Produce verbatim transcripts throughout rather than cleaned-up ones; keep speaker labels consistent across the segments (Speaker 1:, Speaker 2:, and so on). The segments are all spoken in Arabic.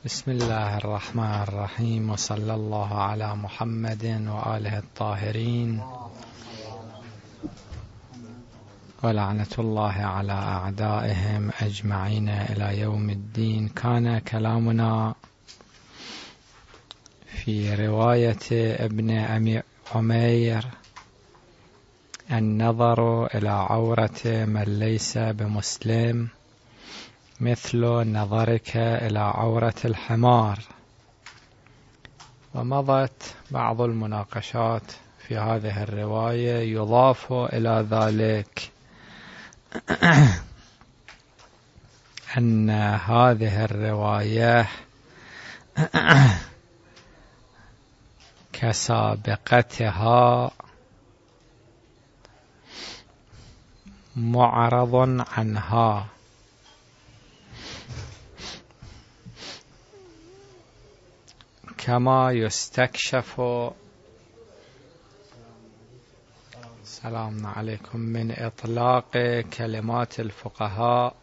Speaker 1: بسم الله الرحمن الرحيم، وصلى الله على محمد وآله الطاهرين، ولعنة الله على أعدائهم أجمعين إلى يوم الدين. كان كلامنا في رواية ابن أبي عمير النظر إلى عورة من ليس بمسلم مثل نظرك إلى عورة الحمار، ومضت بعض المناقشات في هذه الرواية. يضاف إلى ذلك أن هذه الرواية كسابقتها معرض عنها، كما يستكشف سلام عليكم من إطلاق كلمات الفقهاء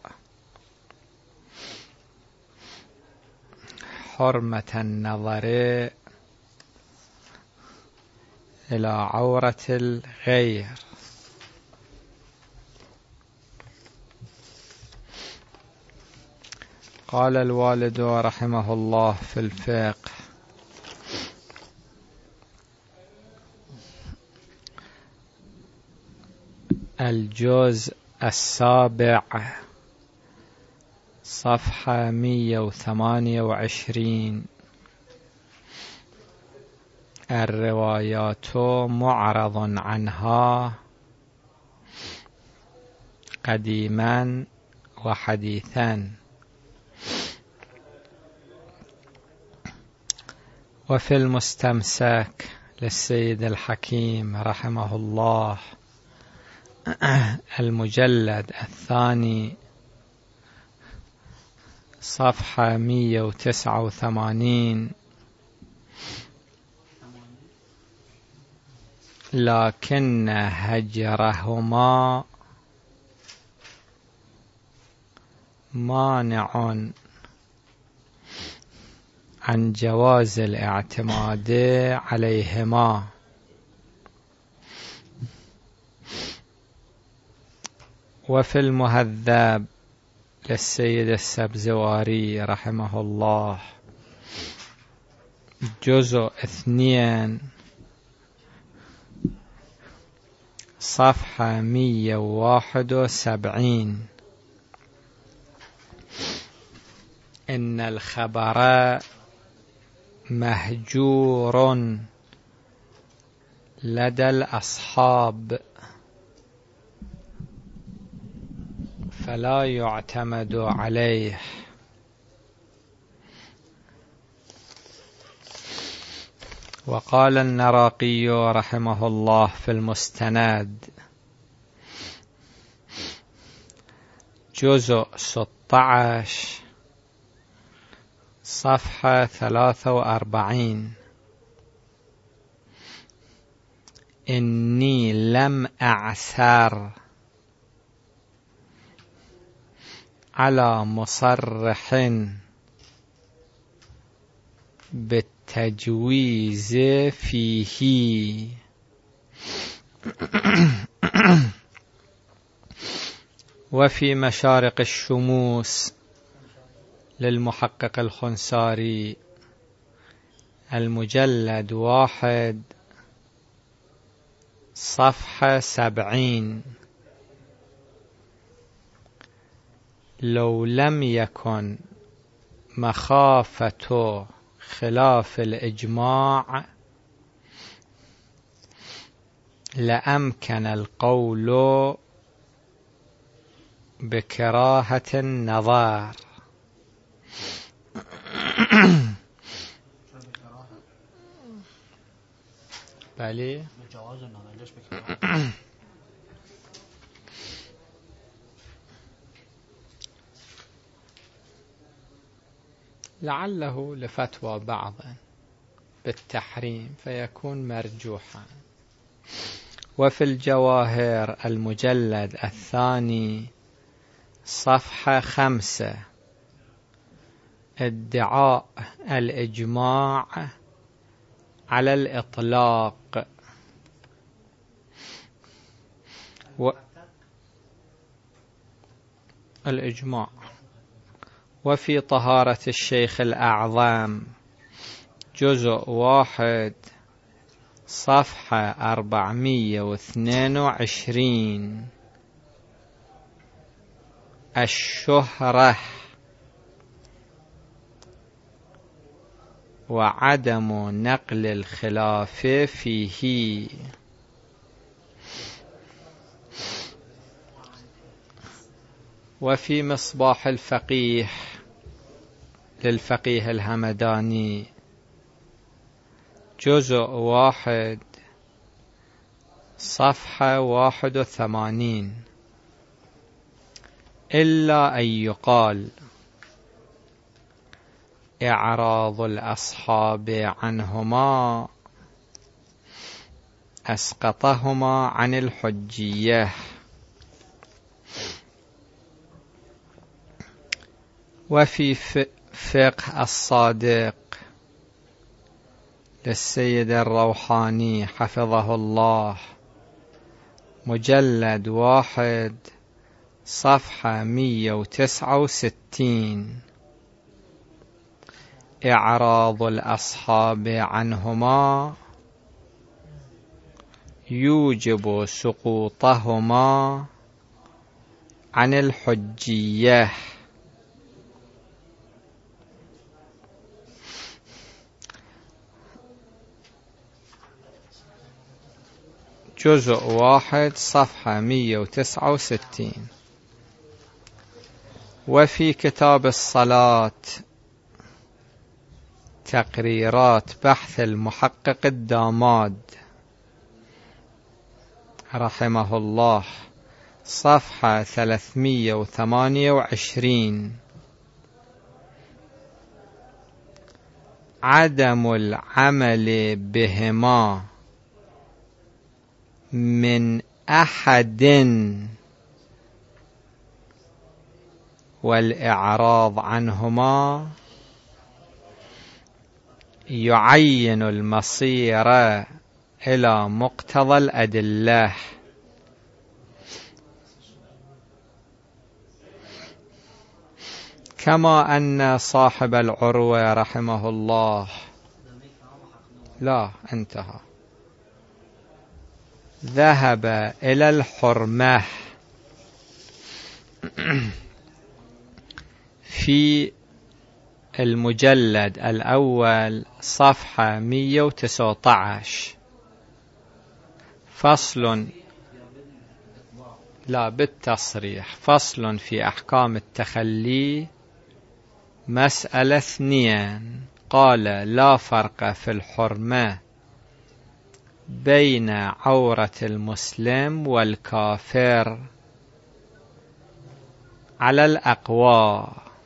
Speaker 1: حرمة النظر إلى عورة الغير. قال الوالد رحمه الله في الفقه: الجزء السابع صفحة مئة وثمانية وعشرين: الروايات معرض عنها قديما وحديثا. وفي المستمسك للسيد الحكيم رحمه الله المجلد الثاني صفحة مئة وتسعة وثمانين: لكن هجرهما مانع عن جواز الاعتماد عليهما. وفي المهذب للسيد السبزواري رحمه الله جزء اثنين صفحة مئة وواحد وسبعين: إن الخبر مهجور لدى الأصحاب فلا يعتمد عليه. وقال النراقي رحمه الله في المستند جزء ستة عشر صفحة ثلاثة وأربعين: إني لم أعثر على مصرح بالتجويز فيه. وفي مشارق الشموس للمحقق الخنساري المجلد واحد صفحة سبعين: لو لم يكن مخافة خلاف الإجماع لأمكن القول بكراهة النظر. بلي لعله لفتوى بعض بالتحريم فيكون مرجوحا. وفي الجواهر المجلد الثاني صفحة خمسة: ادعاء الإجماع على الإطلاق و الإجماع. وفي طهارة الشيخ الأعظم جزء واحد صفحة أربعمية واثنين وعشرين، الشهرة وعدم نقل الخلاف فيه. وفي مصباح الفقيه للفقيه الهمداني جزء واحد صفحة واحد وثمانين، إلا أن يقال إعراض الأصحاب عنهما أسقطهما عن الحجية. وفي فقه الصادق للسيد الروحاني حفظه الله مجلد واحد صفحة مية وتسعة وستين، إعراض الأصحاب عنهما يوجب سقوطهما عن الحجية. جزء واحد صفحة مية وتسعة وستين. وفي كتاب الصلاة تقريرات بحث المحقق الداماد رحمه الله صفحة ثلاثمية وثمانية وعشرين، عدم العمل بهما من أحد والإعراض عنهما يعين المصير إلى مقتضى الأدلة. كما أن صاحب العروة رحمه الله لا انتهى ذهب إلى الحرمة في المجلد الأول صفحة مية وتسعة عشر، فصل لا بالتصريح، فصل في أحكام التخلي مسألة اثنين، قال لا فرق في الحرمة بين عورة المسلم والكافر على الأقوى،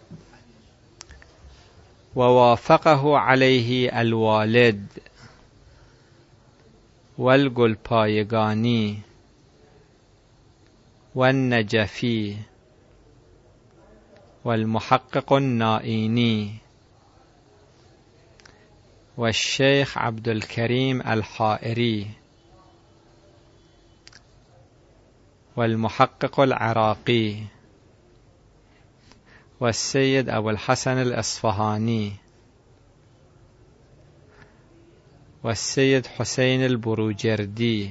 Speaker 1: ووافقه عليه الوالد والقلبايقاني والنجفي والمحقق النائيني والشيخ عبد الكريم الحائري والمحقق العراقي والسيد أبو الحسن الأصفهاني والسيد حسين البروجردي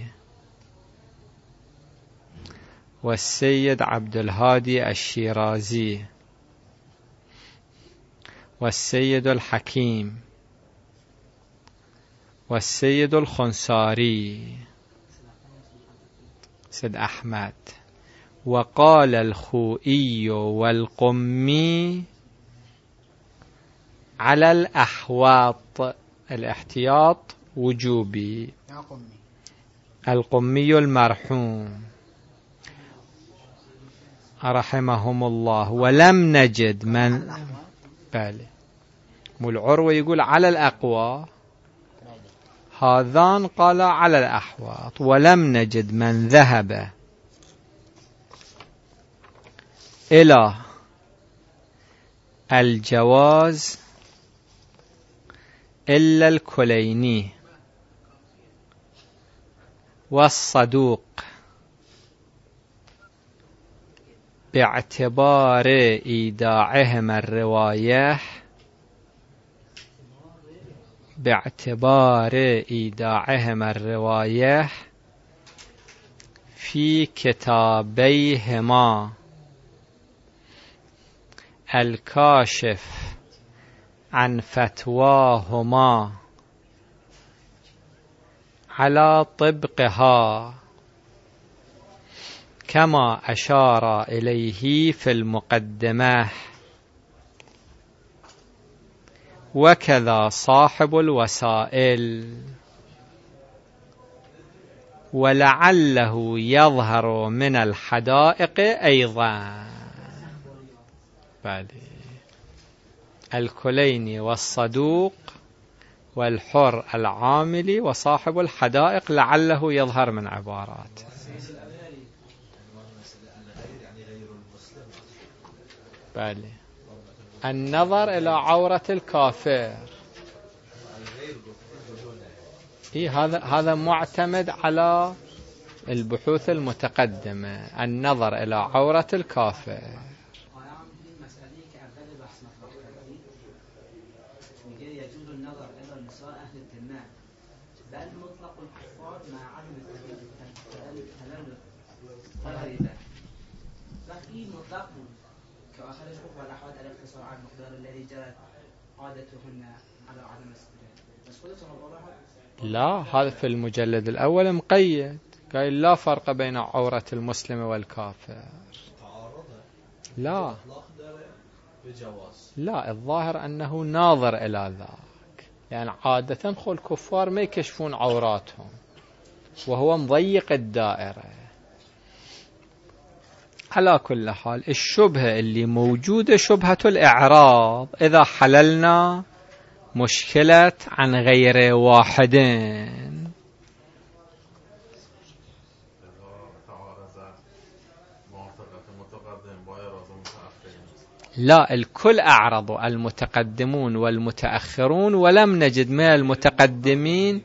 Speaker 1: والسيد عبد الهادي الشيرازي والسيد الحكيم والسيد الخنساري سيد أحمد. وقال الخوئي والقمي على الأحواط، الاحتياط وجوبي، القمي المرحوم رحمهم الله. ولم نجد من بالي والعروة يقول على الأقوى، هذان قال على الأحواط. ولم نجد من ذهب إلى الجواز إلا الكليني والصدوق باعتبار إيداعهما الرواية باعتبار إيداعهما الرواية في كتابيهما الكاشف عن فتواهما على طبقها كما أشار إليه في المقدمة، وكذا صاحب الوسائل، ولعله يظهر من الحدائق أيضا. الكليني والصدوق والحر العاملي وصاحب الحدائق لعله يظهر من عبارات. بله. النظر إلى عورة الكافر، إيه هذا هذا معتمد على البحوث المتقدمة. النظر إلى عورة الكافر
Speaker 2: يجوز النظر إلى نساء أهل الذمة بل مطلق الكفار مع عدم التلل والغريبة. ففي مطلق كآخر الحكم والأحوال على الاقتصار على المقدار الذي جرت عادتهن على عدم الاستدلال.
Speaker 1: لا، هذا في المجلد الأول مقيد، قال لا فرق بين عورة المسلم والكافر. لا لا، الظاهر أنه ناظر إلى ذاك، يعني عادة خل الكفار ما يكشفون عوراتهم وهو مضيق الدائرة. على كل حال الشبهة اللي موجودة شبهة الإعراض، إذا حللنا مشكلة عن غير واحدين. لا، الكل أعرضوا، المتقدمون والمتأخرون، ولم نجد من المتقدمين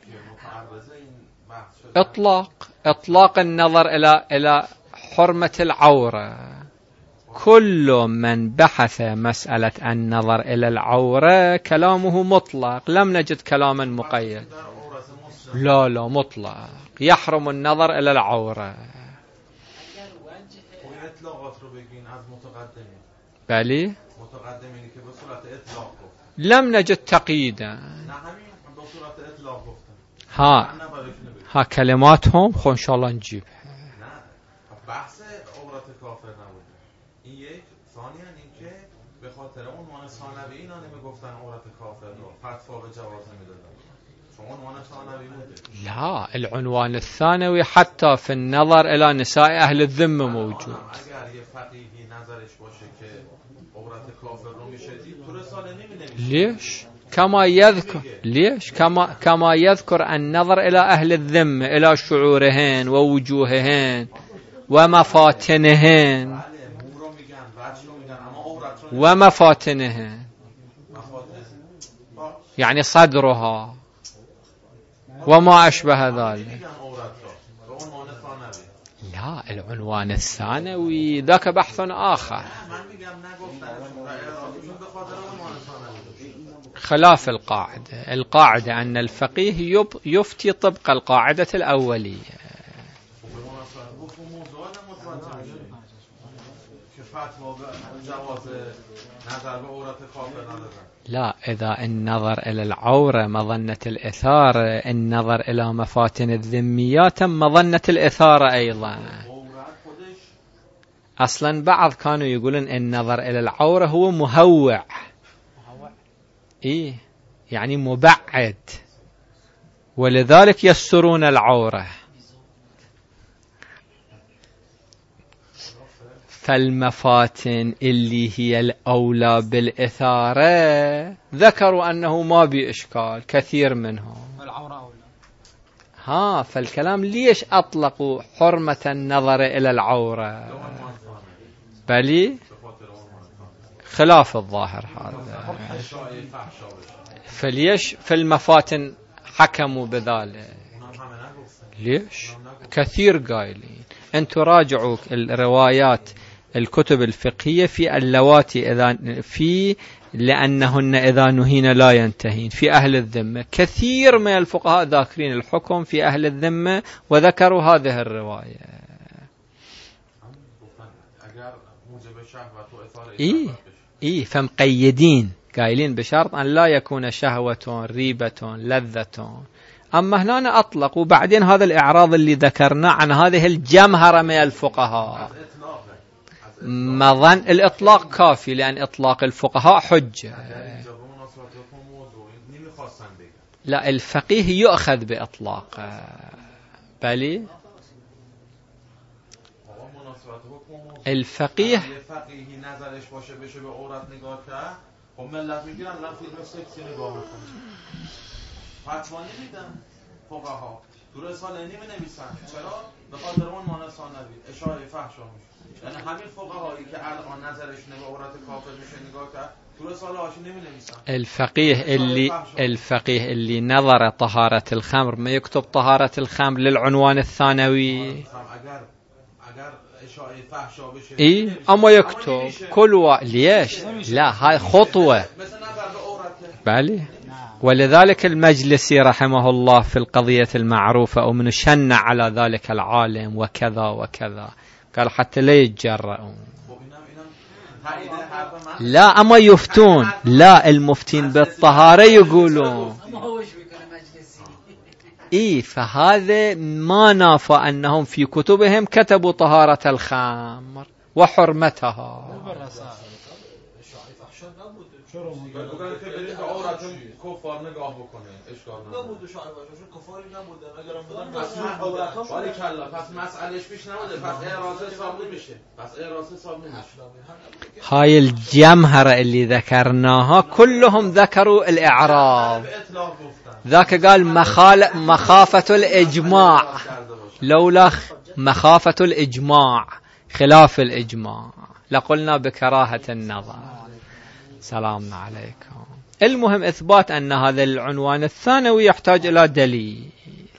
Speaker 1: إطلاق إطلاق النظر إلى إلى حرمة العورة. كل من بحث مسألة النظر إلى العورة كلامه مطلق، لم نجد كلاما مقيد. لا لا، مطلق، يحرم النظر إلى العورة. بلي لم نجد تقييدا. ها ها كلماتهم خو إن شاء الله نجيبها.
Speaker 3: بحث عورت کافر نبوده. این یک. ثانیاً اینکه به خاطر عنوان ثانوی اینا نمیگفتن عورت کافر رو فتوا به جواز نمیدادن، چون عنوان ثانوی بوده.
Speaker 1: لا، العنوان الثانوي حتى في النظر إلى نساء أهل الذمة موجود.
Speaker 3: اگر یه فقیهی نظرش باشه که عورت کافر رو میشه دید، تو رساله نمی‌نویسه.
Speaker 1: ليش؟ كما يذكر ليش كما كما يذكر النظر إلى أهل الذمة، إلى شعورهن ووجوههن ومفاتنهن ومفاتنهن، يعني صدرها وما أشبه ذلك. لا، العنوان الثانوي ذاك بحث آخر خلاف القاعدة. القاعدة أن الفقيه يفتي طبق القاعدة الأولية. لا، إذا النظر إلى العورة مظنة الإثارة، النظر إلى مفاتن الذميات مظنة الإثارة أيضا. أصلا بعض كانوا يقولون النظر إلى العورة هو مهوع، إيه يعني مبعد، ولذلك يسترون العورة. فالمفاتن اللي هي الأولى بالإثارة ذكروا أنه ما بإشكال كثير منهم. ها، فالكلام ليش أطلقوا حرمة النظر إلى العورة؟ بلي خلاف الظاهر هذا. فليش في المفاتن حكموا بذلك؟ ليش؟ كثير قايلين. أنتم راجعوا الروايات الكتب الفقهية في اللواتي إذا في لأنهن إذا نهين لا ينتهين في أهل الذمة. كثير من الفقهاء ذاكرين الحكم في أهل الذمة وذكروا هذه الرواية. إيه إيه فمقيدين قايلين بشرط أن لا يكون شهوة ريبة لذة. أما هنا أطلق. وبعدين هذا الإعراض اللي ذكرنا عن هذه الجمهرة من الفقهاء مظن الإطلاق كافي، لأن إطلاق الفقهاء حجة. لا الفقيه يؤخذ بإطلاق بلي الفقيه
Speaker 3: نظرش باشه بشه به عورت نگاه کرد. خب ملت میگیرن الان فیلم سکسی نگاه میکنن، فتوا نمیدن فقها، تو رساله نمی‌نویسن. چرا؟ به خاطر اون مانع ثانوی اشاعه فحشا میشه. یعنی همین فقهایی که الان نظرش به عورت کافر میشه نگاه کرد تو رساله هاشون نمی‌نویسن.
Speaker 1: الفقيه اللي الفقيه اللي نظر طهارة الخمر ما يكتب طهارة الخمر للعنوان الثانوي.
Speaker 3: اگر اگر
Speaker 1: إيه أما يكتب كل و... ليش؟ لا هاي خطوة بالي. ولذلك المجلسي رحمه الله في القضية المعروفة ومن شنع على ذلك العالم وكذا وكذا قال حتى لا يتجرؤون. لا أما يفتون. لا المفتين بالطهارة يقولون إيه. فهذا ما نافى أنهم في كتبهم كتبوا طهارة الخمر وحرمتها. هاي الجمهرة اللي ذكرناها كلهم ذكروا الإعراض. ذاك قال مخال... مخافة الإجماع، لولا مخافة الإجماع خلاف الإجماع لقلنا بكراهة النظر. سلام عليكم. المهم إثبات أن هذا العنوان الثانوي يحتاج إلى دليل،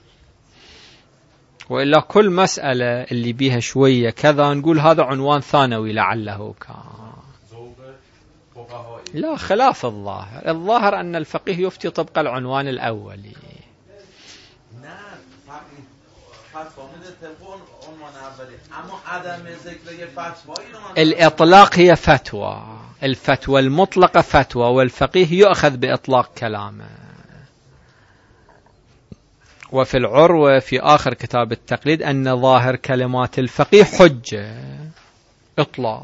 Speaker 1: وإلا كل مسألة اللي بيها شوية كذا نقول هذا عنوان ثانوي لعله كان. لا خلاف الظاهر. الظاهر أن الفقيه يفتي طبق العنوان الأولي. الإطلاق هي فتوى، الفتوى المطلقة فتوى، والفقيه يؤخذ بإطلاق كلامه. وفي العروة في آخر كتاب التقليد أن ظاهر كلمات الفقيه حجة إطلاق.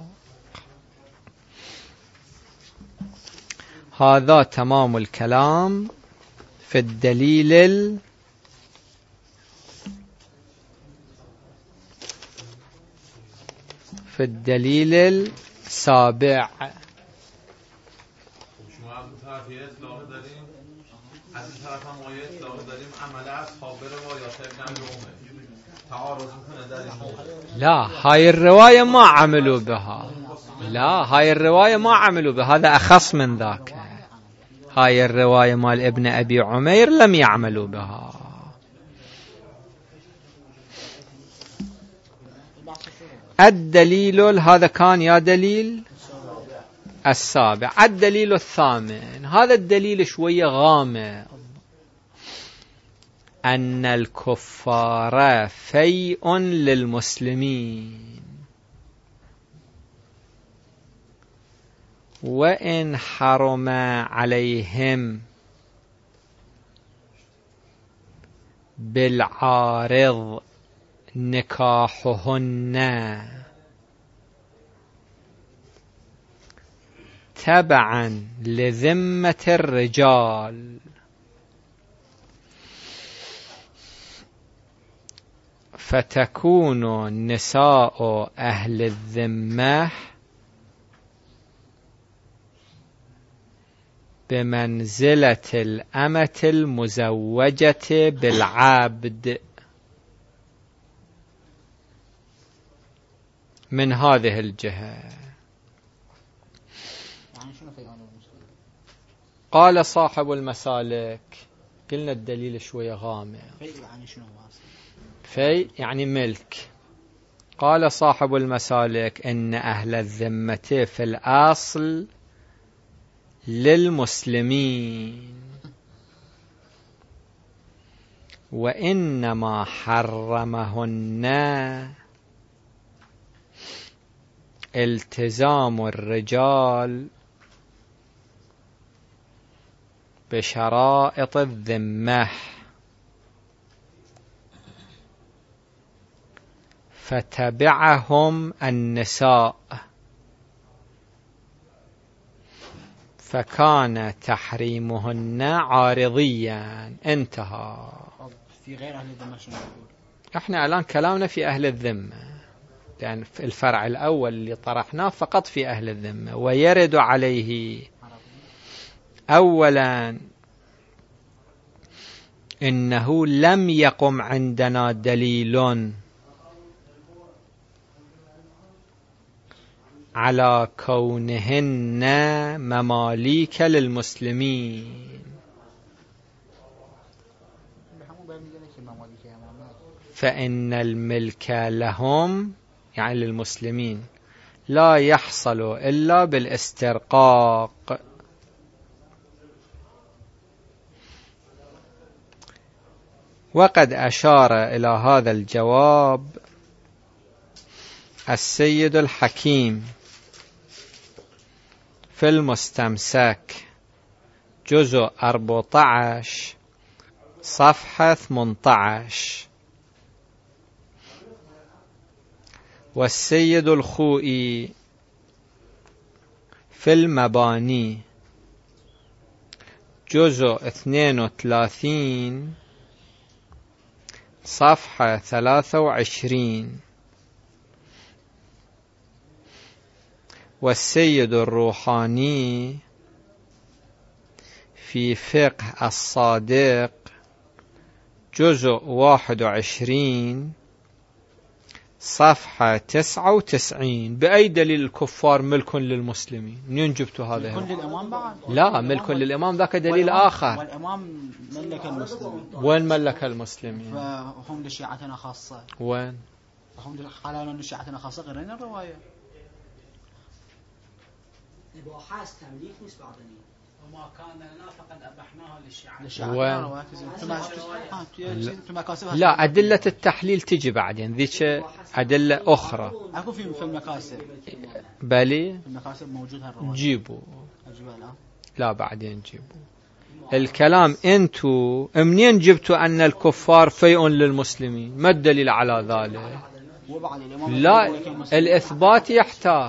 Speaker 1: هذا تمام الكلام في الدليل ال في الدليل السابع. لا هاي الرواية ما عملوا بها. لا هاي الرواية ما عملوا بها، هذا أخص من ذاك. هاي الرواية مال ابن أبي عمير لم يعملوا بها. الدليل هذا كان يا دليل السابع. الدليل الثامن هذا الدليل شوية غامض. أن الكفار فيء للمسلمين وإن حرم عليهم بالعارض نكاحهن تبعا لذمة الرجال، فتكون نساء أهل الذمة بمنزلة الأمة المزوجة بالعبد. من هذه الجهة قال صاحب المسالك، قلنا الدليل شوية غامض. في يعني ملك. قال صاحب المسالك إن أهل الذمة في الأصل للمسلمين، وإنما حرمهن التزام الرجال بشرائط الذمة، فتبعهم النساء، فكان تحريمهن عارضيا. انتهى.
Speaker 4: في غير أهل الذمة شنو نقول؟
Speaker 1: احنا الآن كلامنا في أهل الذمة، لأن في الفرع الأول اللي طرحناه فقط في أهل الذمة. ويرد عليه أولا إنه لم يقم عندنا دليل على كونهن مماليك للمسلمين، فإن الملك لهم يعني للمسلمين لا يحصل إلا بالاسترقاق. وقد أشار إلى هذا الجواب السيد الحكيم في المستمسك جزء أربعة عشر صفحة ثمانية عشر، والسيد الخوئي في المباني جزء اثنين وثلاثين صفحة ثلاثة وعشرين، والسيد الروحاني في فقه الصادق جزء واحد وعشرين صفحة تسعة وتسعين. بأي دليل الكفار ملك للمسلمين؟ منين جبتوا هذا؟
Speaker 4: ملك للإمام بعد؟
Speaker 1: لا، ملك للإمام ذاك دليل آخر.
Speaker 4: والإمام ملك المسلمين.
Speaker 1: وين ملك المسلمين؟
Speaker 4: فهم لشيعتنا خاصة.
Speaker 1: وين؟
Speaker 4: هم حلال لشيعتنا خاصة غيرين الرواية.
Speaker 2: إباحة تمليك نسبة عدنية.
Speaker 5: وما كان لنا فقد أبحناها للشيعة.
Speaker 1: وين؟ لا، أدلة التحليل تجي بعدين، ذيك أدلة أخرى.
Speaker 4: أكو في في المكاسب.
Speaker 1: بالي.
Speaker 4: في المكاسب موجود هالرواية.
Speaker 1: جيبوا.
Speaker 4: لا.
Speaker 1: لا بعدين جيبوا. الكلام أنتوا منين جبتوا أن الكفار فيء للمسلمين؟ ما الدليل على ذلك؟ لا، الإثبات يحتاج.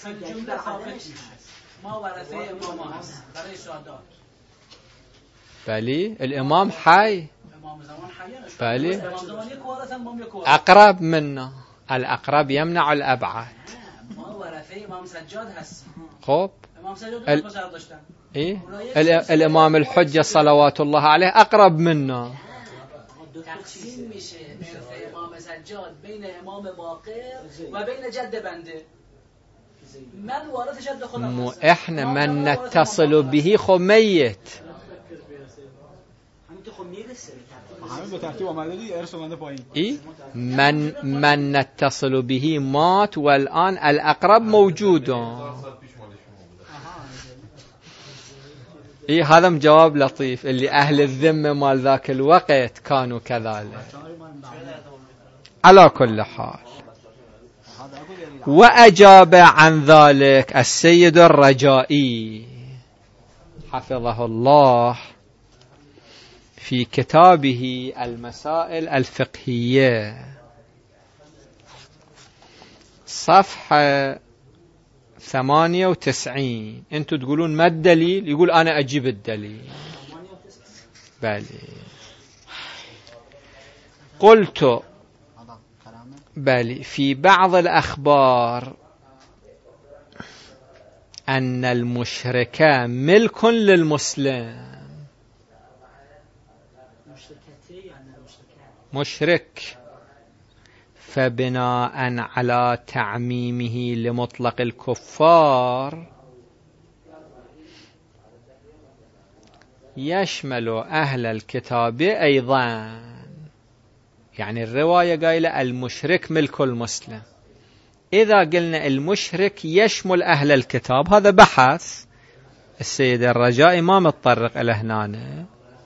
Speaker 5: ما ورثه امام هست برای سادات.
Speaker 1: بلی الامام حي.
Speaker 5: امام زمان حي.
Speaker 1: بلی اقرب منا. الاقرب يمنع الابعد.
Speaker 5: ما ورثه امام سجاد هست.
Speaker 1: خب
Speaker 5: امام سجاد
Speaker 1: ال...
Speaker 5: پسر داشتن.
Speaker 1: ايه ال... الامام الحجه صلوات الله عليه اقرب منا.
Speaker 5: تقسیم میشه ارث امام سجاد بین امام باقر و بین جد بنده. من وارث جد خودم
Speaker 1: مو احنا من نتصل به خو ميت. إيه؟ من من نتصل به مات والآن الأقرب موجود. إيه هذا جواب لطيف، اللي أهل الذمة مال ذاك الوقت كانوا كذلك. على كل حال، وأجاب عن ذلك السيد الرجائي حفظه الله في كتابه المسائل الفقهية صفحة ثمانية وتسعين. أنتوا تقولون ما الدليل؟ يقول أنا أجيب الدليل. بلي قلت بل في بعض الأخبار أن المشرك ملك للمسلم. مشرك، فبناء على تعميمه لمطلق الكفار يشمل أهل الكتاب أيضا، يعني الرواية قايلة المشرك ملك المسلم. إذا قلنا المشرك يشمل أهل الكتاب هذا بحث السيد الرجائي ما متطرق إلى هنا.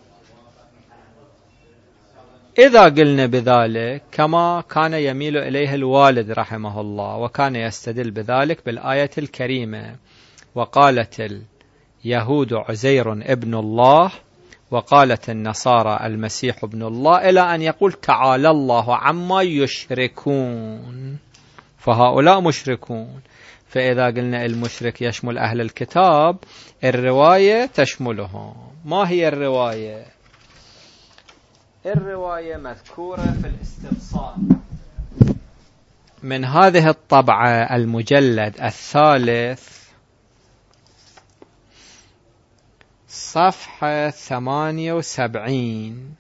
Speaker 1: إذا قلنا بذلك كما كان يميل إليه الوالد رحمه الله، وكان يستدل بذلك بالآية الكريمة وقالت اليهود عزير ابن الله وقالت النصارى المسيح ابن الله، إلى أن يقول تعالى الله عما يشركون، فهؤلاء مشركون. فإذا قلنا المشرك يشمل أهل الكتاب الرواية تشملهم. ما هي الرواية؟ الرواية مذكورة في الاستبصار من هذه الطبعة المجلد الثالث صفحة ثمانية وسبعين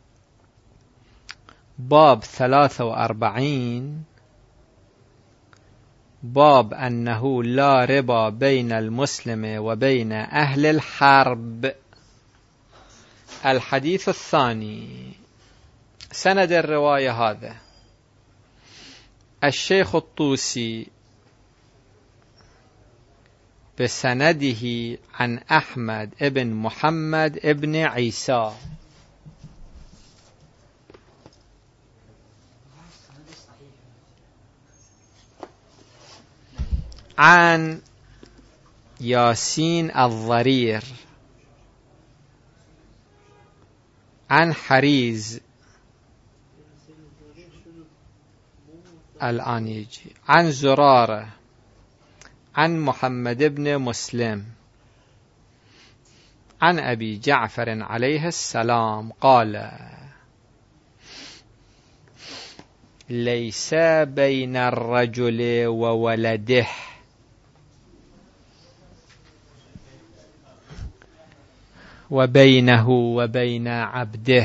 Speaker 1: باب ثلاثة وأربعين، باب أنه لا ربا بين المسلم وبين أهل الحرب. الحديث الثاني. سند الرواية هذا الشيخ الطوسي بسنده عن أحمد ابن محمد ابن عيسى عن ياسين الضرير عن حريز الآن يجي عن زرارة عن محمد بن مسلم عن أبي جعفر عليه السلام قال ليس بين الرجل وولده وبينه وبين عبده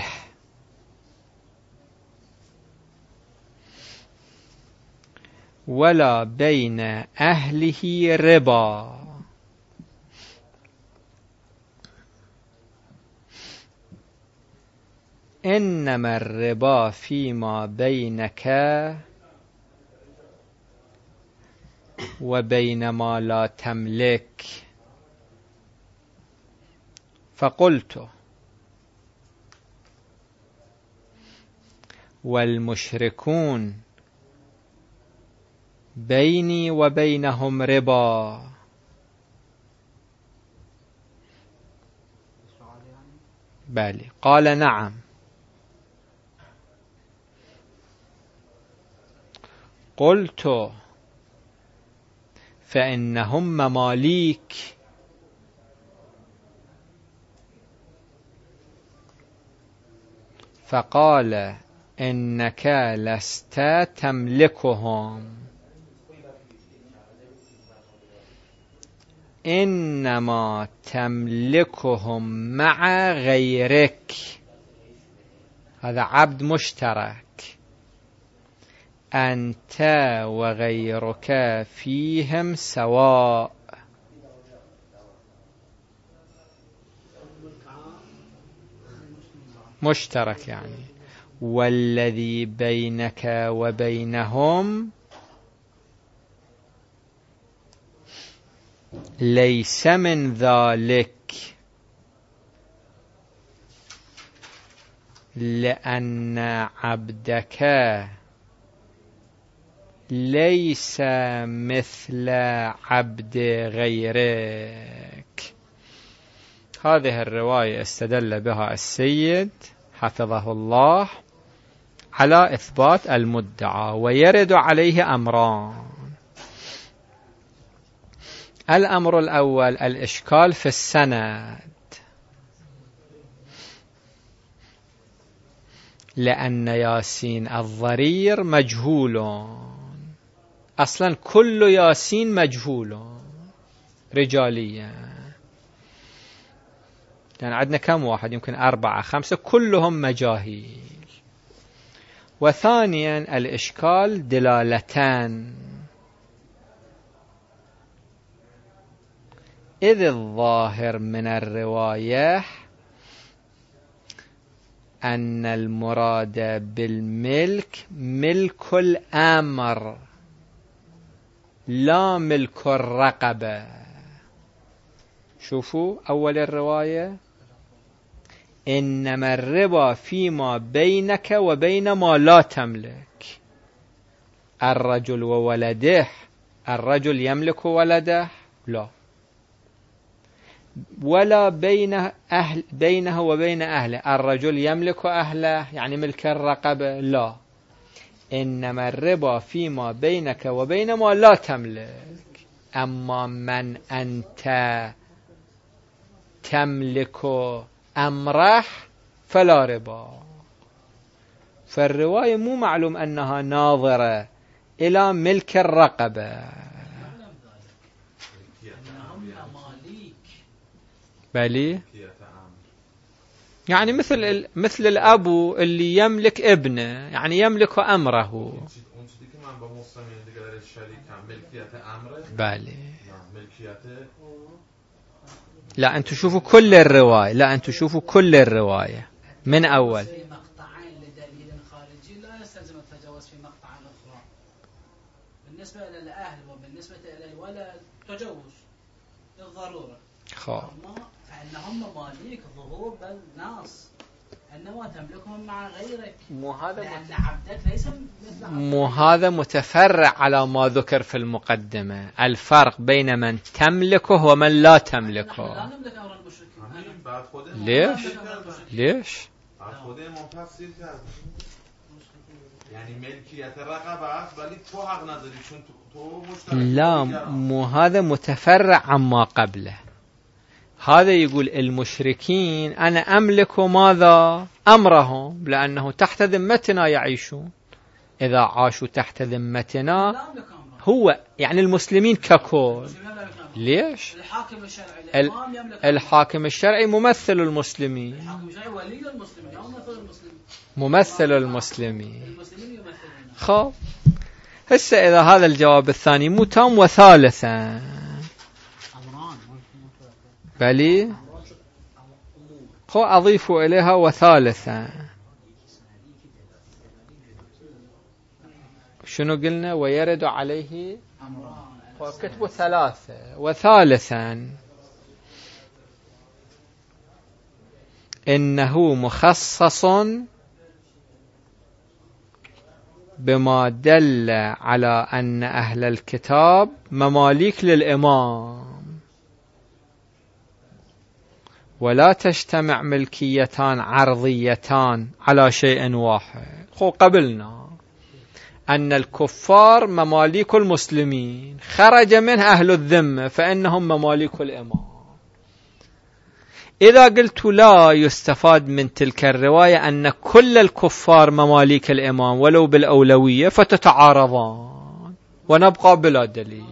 Speaker 1: ولا بين أهله ربا، إنما الربا فيما بينك وبين ما لا تملك. فقلت والمشركون بيني وبينهم ربا. بالي قال نعم. قلت فإنهم مماليك. فقال إنك لست تملكهم إنما تملكهم مع غيرك. هذا عبد مشترك، أنت وغيرك فيهم سواء. مشترك يعني والذي بينك وبينهم ليس من ذلك، لأن عبدك ليس مثل عبد غيرك. هذه الرواية استدل بها السيد حفظه الله على إثبات المدعى، ويرد عليه أمران. الأمر الأول الإشكال في السند، لأن ياسين الضرير مجهول، أصلا كل ياسين مجهول رجاليا، يعني عندنا كم واحد؟ يمكن أربعة خمسة كلهم مجاهيل. وثانيا الإشكال دلالتان، إذ الظاهر من الرواية أن المراد بالملك ملك الأمر لا ملك الرقبة. شوفوا أول الرواية: إنما الربا فيما بينك وبين ما لا تملك. الرجل وولده، الرجل يملك ولده؟ لا. ولا بين أهل بينه وبين أهله، الرجل يملك أهله يعني ملك الرقبة؟ لا. إنما الربا فيما بينك وبين ما لا تملك، أما من أنت تملك أمره فلا ربا. فالرواية مو معلوم أنها ناظرة إلى ملك الرقبة. بلي يعني مثل مثل الأب اللي يملك ابنه، يعني يملك أمره. بلي لا، أنتوا شوفوا كل الرواية، لا أنتوا شوفوا كل الرواية من أول.
Speaker 5: في مقطعين لدليل خارجي لا يستلزم التجاوز في مقطع أخرى. بالنسبة إلى الأهل وبالنسبة إلى الولد تجاوز للضرورة.
Speaker 1: خب
Speaker 5: فإنهم مماليك ظهور بل ناس، إنما تملكهم مع غيرك.
Speaker 1: مو هذا
Speaker 5: لأن عبدك ليس مثل
Speaker 1: مو هذا متفرع على ما ذكر في المقدمة، الفرق بين من تملكه ومن لا تملكه.
Speaker 5: لا نملك أمر المشركين.
Speaker 1: ليش؟ ليش؟
Speaker 3: يعني ملكية الرقبة ولی تو حق نداری چون تو مشترك.
Speaker 1: لا، مو هذا متفرع عما قبله. هذا يقول المشركين أنا أملك ماذا؟ أمرهم، لأنه تحت ذمتنا يعيشون. إذا عاشوا تحت ذمتنا هو يعني المسلمين ككل. ليش؟
Speaker 5: الحاكم الشرعي
Speaker 1: ال... الحاكم الشرعي ممثل المسلمين.
Speaker 5: الحاكم الشرعي ولي المسلمين أو مثل المسلمين.
Speaker 1: ممثل المسلمين.
Speaker 5: المسلمين يمثلون.
Speaker 1: خب هسه إذا هذا الجواب الثاني مو تام، وثالثا بلي خو أضيف إليها وثالثا. شنو قلنا؟ ويرد عليه وكتب ثلاثة. وثالثا إنه مخصص بما دل على أن أهل الكتاب مماليك للإمام، ولا تجتمع ملكيتان عرضيتان على شيء واحد. خو قبلنا أن الكفار مماليك المسلمين، خرج منه أهل الذمة فإنهم مماليك الإمام. إذا قلت لا يستفاد من تلك الرواية أن كل الكفار مماليك الإمام ولو بالأولوية، فتتعارضان ونبقى بلا دليل.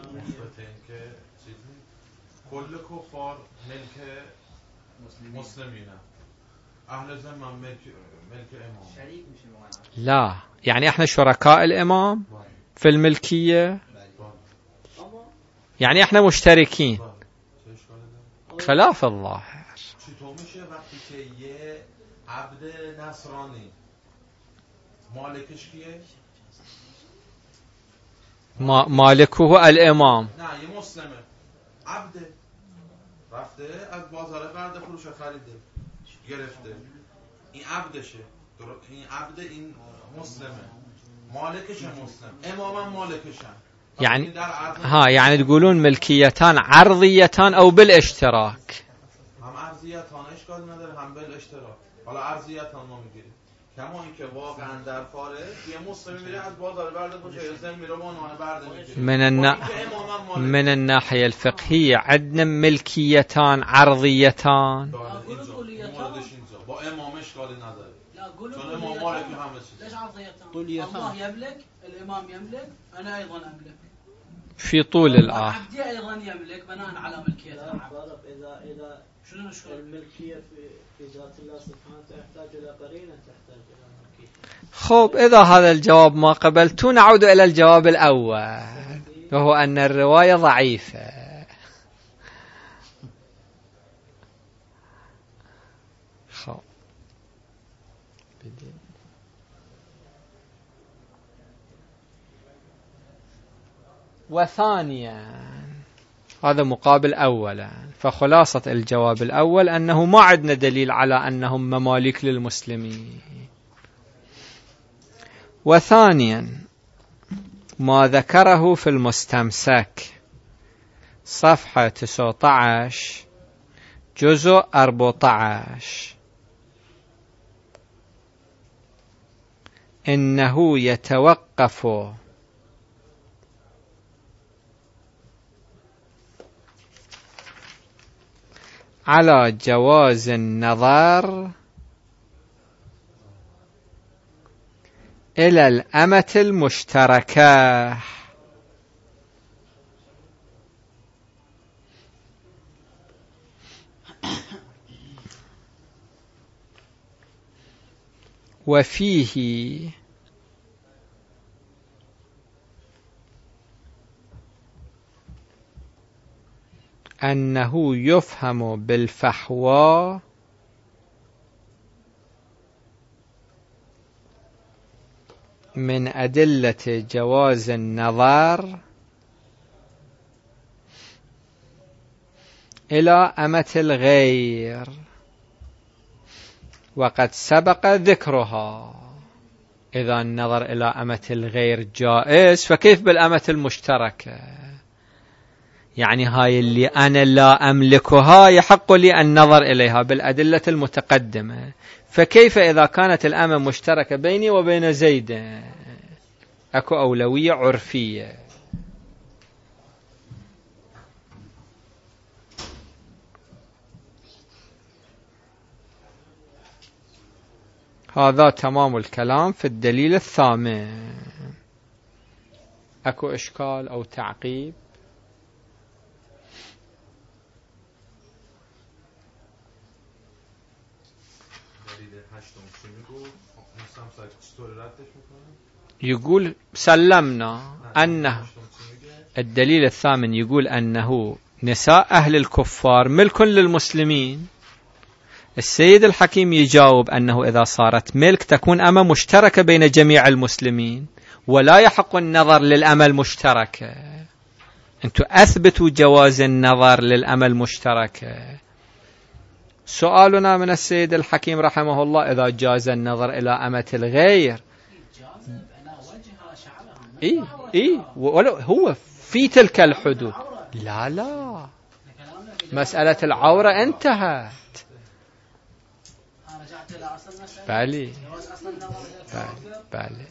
Speaker 3: كل كفار ملك مسلمين، أهل الذمة ملك ملك إمام.
Speaker 1: لا، يعني احنا شركاء الإمام في الملكية، يعني احنا مشتركين. خلاف الظاهر.
Speaker 3: چطور میشه وقتی که یه عبد نصرانی مالکش کیه؟
Speaker 1: ما مالكه الإمام.
Speaker 3: نه یه مسلمه، عبد رفته از بازار قرد فروش خریده گرفته، این عبدشه، این عبد این مسلمه، مالکش مسلم، امامم مالکشن.
Speaker 1: يعني ها يعني تقولون ملكيتان عرضيتان أو بالاشتراك.
Speaker 3: هم عرضیتان اشکال نداره، هم بالاشتراک. حالا عرضیتان ما میگیریم کما اینکه واقعا در فارس یه مسلمی میره از بازار برده باشه یه میره با عنوان برده میگیره.
Speaker 1: من النا... من الناحية الفقهية عندنا ملكيتان عرضيتان.
Speaker 3: با امام اشکالی نداره. چون امام مالک همه چیز.
Speaker 5: ليش عرضيتان؟ الله يملك، الإمام يملك، أنا أيضا أملك.
Speaker 1: في طول الآخر.
Speaker 5: عبدي أيضا يملك بناء على ملكية العبد.
Speaker 2: إذا إذا
Speaker 5: شنو المشكلة؟
Speaker 2: الملكية في في ذات الله سبحانه تحتاج إلى قرينة، تحتاج إلى ملكية.
Speaker 1: خب إذا هذا الجواب ما قبلت نعود إلى الجواب الأول، وهو أن الرواية ضعيفة. خب العابدين. وثانيا هذا مقابل أولا، فخلاصة الجواب الأول أنه ما عندنا دليل على أنهم مماليك للمسلمين. وثانيا ما ذكره في المستمسك صفحة تسعة عشر جزء أربعة عشر، إنه يتوقف على جواز النظر إلى الأمة المشتركة. وفيه أنه يفهم بالفحوى من أدلة جواز النظر إلى أمة الغير، وقد سبق ذكرها. إذا النظر إلى أمة الغير جائز، فكيف بالأمة المشتركة؟ يعني هاي اللي أنا لا أملكها يحق لي النظر إليها بالأدلة المتقدمة، فكيف إذا كانت الأمة مشتركة بيني وبين زيد؟ أكو أولوية عرفية. هذا تمام الكلام في الدليل الثامن. أكو إشكال أو تعقيب؟ يقول سلمنا أنه الدليل الثامن يقول أنه نساء أهل الكفار ملك للمسلمين. السيد الحكيم يجاوب أنه إذا صارت ملك تكون أمة مشتركة بين جميع المسلمين، ولا يحق النظر للأمة المشتركة. أنتوا أثبتوا جواز النظر للأمة المشتركة. سؤالنا من السيد الحكيم رحمه الله: إذا جاز النظر إلى أمة الغير، إيه إيه ولو هو في تلك الحدود، لا لا مسألة العورة انتهت. بالي بالي.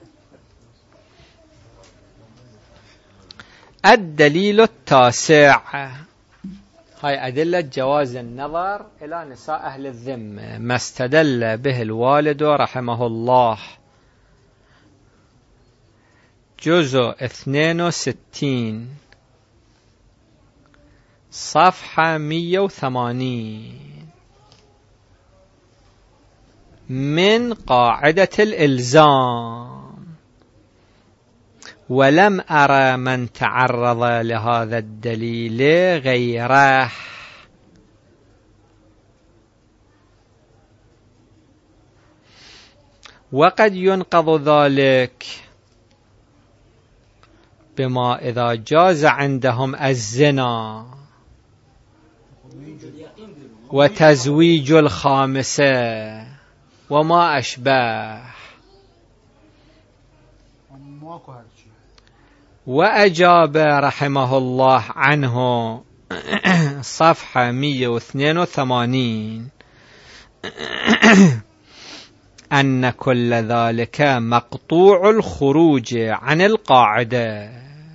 Speaker 1: الدليل التاسع، هاي أدلة جواز النظر إلى نساء أهل الذمة، ما استدل به الوالد رحمه الله، جزء اثنين وستين صفحة مية وثمانين، من قاعدة الإلزام. ولم أرى من تعرض لهذا الدليل غيره. وقد ينقض ذلك بما إذا جاز عندهم الزنا وتزويج الخامسة وما أشبه. وأجاب رحمه الله عنه صفحة مية واثنين وثمانين أن كل ذلك مقطوع الخروج عن القاعدة.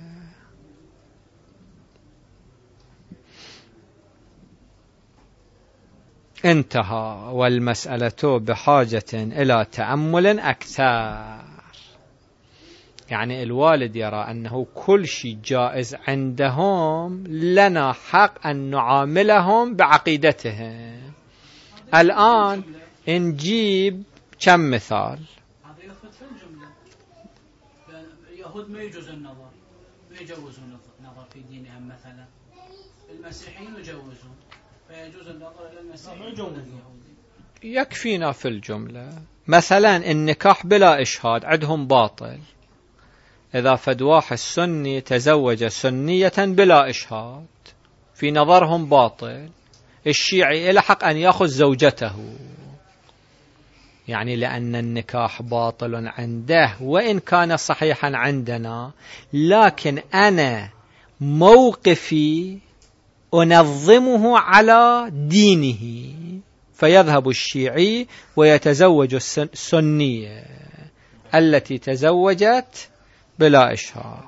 Speaker 1: انتهى. والمسألة بحاجة إلى تأمل أكثر. يعني الوالد يرى أنه كل شيء جائز عندهم، لنا حق أن نعاملهم بعقيدتهم. الآن نجيب كم مثال.
Speaker 5: هذا يثبت في الجملة. اليهود ما يجوز النظر، ما يجوزون النظر في دينهم مثلا. المسيحيين يجوزون، فيجوز النظر إلى المسيحيين. يكفينا
Speaker 1: في الجملة مثلا النكاح بلا إشهاد عندهم باطل. إذا فد واحد سني تزوج سنية بلا إشهاد في نظرهم باطل، الشيعي له حق أن يأخذ زوجته، يعني لأن النكاح باطل عنده وإن كان صحيحا عندنا، لكن أنا موقفي أنظمه على دينه، فيذهب الشيعي ويتزوج السنية التي تزوجت بلا إشهاد.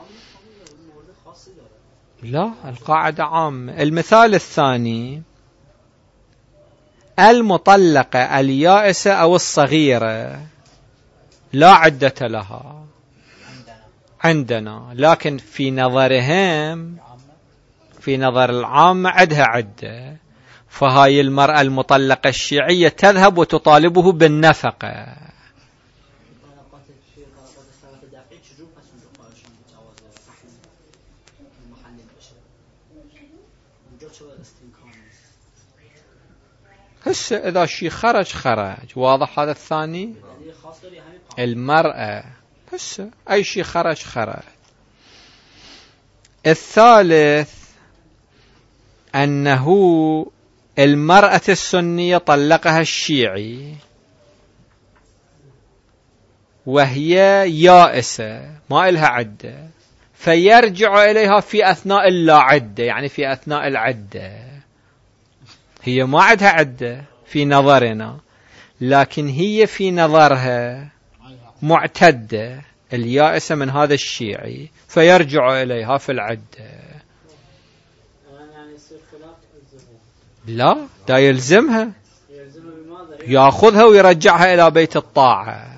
Speaker 1: لا، القاعدة عامة. المثال الثاني، المطلقة اليائسة أو الصغيرة لا عدة لها عندنا، لكن في نظرهم في نظر العامة عندها عدة، فهاي المرأة المطلقة الشيعية تذهب وتطالبه بالنفقة. هسه إذا شيء خرج خرج، واضح هذا الثاني. المرأة هسه أي شيء خرج خرج. الثالث أنه المرأة السنية طلقها الشيعي وهي يائسة ما إلها عدة، فيرجع إليها في أثناء اللا عدة، يعني في أثناء العدة هي ما عندها عدة في نظرنا، لكن هي في نظرها معتدة اليائسة من هذا الشيعي، فيرجع إليها في العدة. لا، دا يلزمها، يأخذها ويرجعها إلى بيت الطاعة.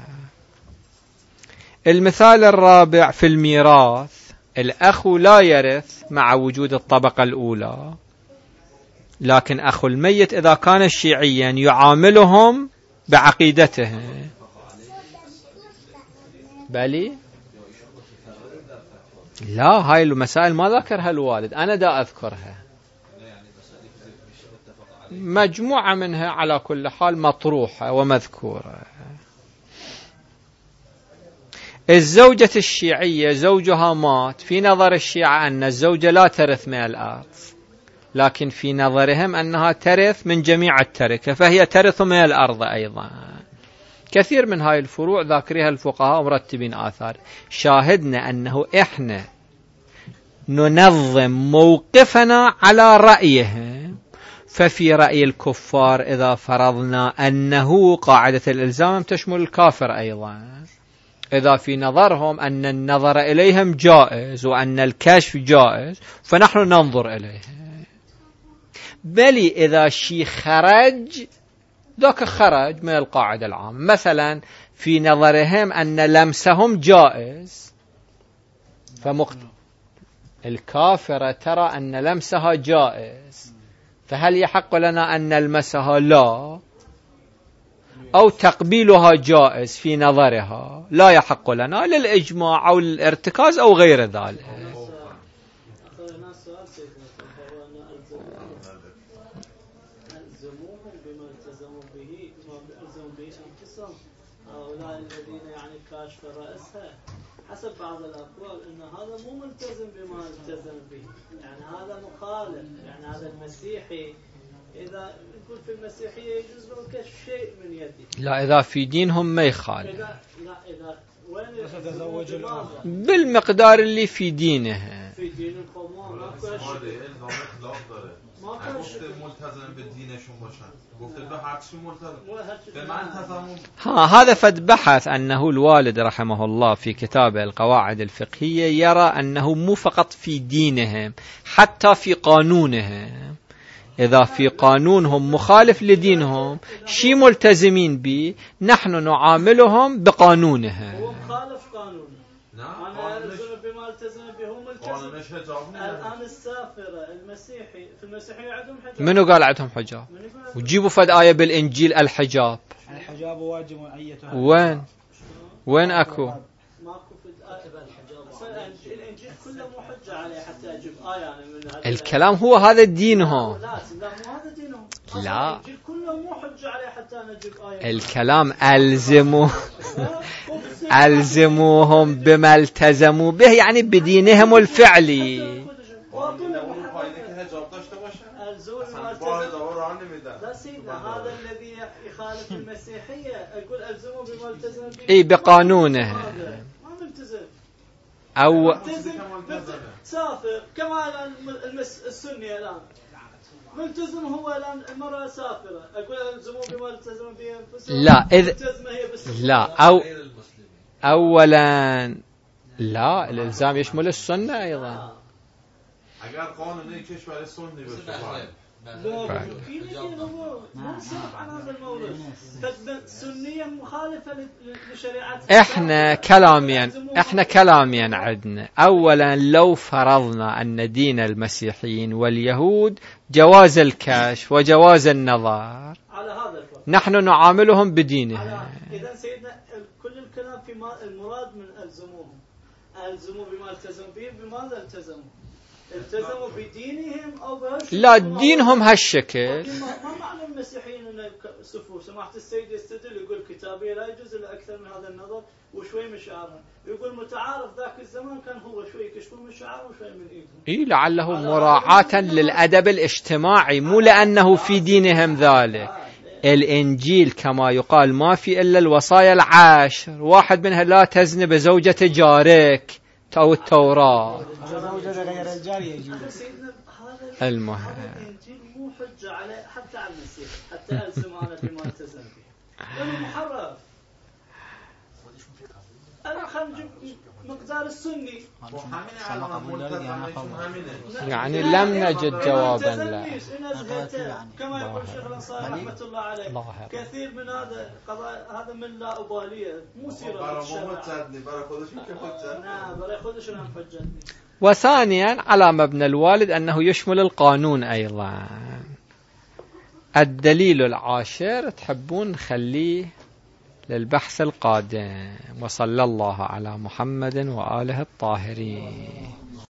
Speaker 1: المثال الرابع في الميراث، الأخ لا يرث مع وجود الطبقة الأولى، لكن أخو الميت إذا كان شيعيا يعاملهم بعقيدته. بلي لا، هاي المسائل ما ذكرها الوالد، أنا دا أذكرها، مجموعة منها على كل حال مطروحة ومذكورة. الزوجة الشيعية زوجها مات، في نظر الشيعة أن الزوجة لا ترث من الأرض، لكن في نظرهم أنها ترث من جميع التركة، فهي ترث من الأرض أيضا. كثير من هاي الفروع ذاكرها الفقهاء مرتبين آثار. شاهدنا أنه إحنا ننظم موقفنا على رأيهم، ففي رأي الكفار إذا فرضنا أنه قاعدة الإلزام تشمل الكافر أيضا، إذا في نظرهم أن النظر إليهم جائز وأن الكشف جائز، فنحن ننظر إليه. بل إذا شيء خرج ذاك خرج من القاعدة العامة، مثلا في نظرهم أن لمسهم جائز، فمقت... الكافرة ترى أن لمسها جائز، فهل يحق لنا أن نلمسها؟ لا. أو تقبيلها جائز في نظرها، لا يحق لنا للإجماع أو الارتكاز أو غير ذلك.
Speaker 6: حسب بعض الأقوال أن هذا مو ملتزم بما التزم به، يعني هذا مخالف، يعني هذا المسيحي إذا يقول في المسيحية يجوز له كشف شيء من يده.
Speaker 1: لا، إذا في دينهم ما يخالف.
Speaker 6: لا إذا وين يتزوج
Speaker 1: بالمقدار اللي في دينه.
Speaker 6: في دين القوم ما كشف.
Speaker 3: ما گفته ملتزم به دینشون باشن، گفته به هرچی ملتزم به من تزمون.
Speaker 1: ها هذا فد بحث أنه الوالد رحمه الله في كتاب القواعد الفقهية يرى أنه مو فقط في دينهم، حتى في قانونهم. إذا في قانونهم مخالف لدينهم شي ملتزمين به، نحن نعاملهم بقانونهم.
Speaker 6: هو مخالف قانون. أنا ألزم بما التزم به ملتزم. الآن السافرة المسيحي في المسيحية عندهم حجاب. منو
Speaker 1: قال عندهم حجاب؟ وجيبوا فد آية بالإنجيل الحجاب.
Speaker 4: الحجاب واجب أيتها.
Speaker 1: وين؟ وين أكو؟
Speaker 6: ماكو في الحجاب. الإنجيل كله مو حجة عليه حتى أجيب آية يعني من هذا.
Speaker 1: الكلام هو هذا دينهم.
Speaker 6: لا لا مو هذا دينهم.
Speaker 1: لا،
Speaker 6: الإنجيل كله مو حجة عليه حتى نجيب آية.
Speaker 1: الكلام ألزموا ألزموهم بما التزموا به، يعني بدينهم الفعلي.
Speaker 6: لا سيدنا، هذا الذي يخالف المسيحية أقول ألزموا بما التزم به.
Speaker 1: إيه، بقانونه.
Speaker 6: ما ملتزم.
Speaker 1: أو
Speaker 6: ملتزم سافر كما الآن المس السني الآن ملتزم، هو الآن المرأة سافرة أقول ألزموا بما التزم به أنفسهم.
Speaker 1: لا إذ
Speaker 6: هي
Speaker 1: لا أو أولا لا، الإلزام يشمل السنة أيضا.
Speaker 3: اگر قانون کشور سنی باشه
Speaker 6: لا منصرف عن هذا الموضوع، فالسنية مخالفة لشريعة.
Speaker 1: احنا كلاميا احنا كلاميا عندنا اولا لو فرضنا ان دين المسيحيين واليهود جواز الكشف وجواز النظر،
Speaker 6: على هذا الفرق
Speaker 1: نحن نعاملهم بدينهم.
Speaker 6: اذا سيدنا كل الكلام في المراد من الزموهم، الزموا بما التزموا به. بماذا التزموا؟ التزموا بدينهم أو بهالشكل؟
Speaker 1: لا، دينهم هالشكل.
Speaker 6: ما معنى المسيحيين أن سفوا؟ سماحة السيد يستدل يقول كتابية لا يجوز إلا أكثر من هذا النظر وشوي من شعارهم. يقول متعارف ذاك الزمان كان هو شوي يكشفون من شعارهم وشوي من إيدهم.
Speaker 1: إيه، لعله مراعاة للأدب الاجتماعي، مو لأنه في دينهم ذلك. الإنجيل كما يقال ما في إلا الوصايا العشر، واحد منها لا تزن بزوجة جارك أو التوراة. المهم
Speaker 6: الإنجيل مو حجة على حتى على المسيح، حتى الزمانة بما التزم به، لأنه محرف. أنا خلنا نجيب مقدار السني
Speaker 1: يعني لم نجد جوابا لا.
Speaker 6: كما يقول الشيخ الأنصاري رحمة الله عليه، كثير من هذا قضاء هذا من لا أبالية، مو سيرة
Speaker 1: وثانيا على مبنى الوالد أنه يشمل القانون أيضا. الدليل العاشر تحبون نخليه للبحث القادم. وصلى الله على محمد وآله الطاهرين.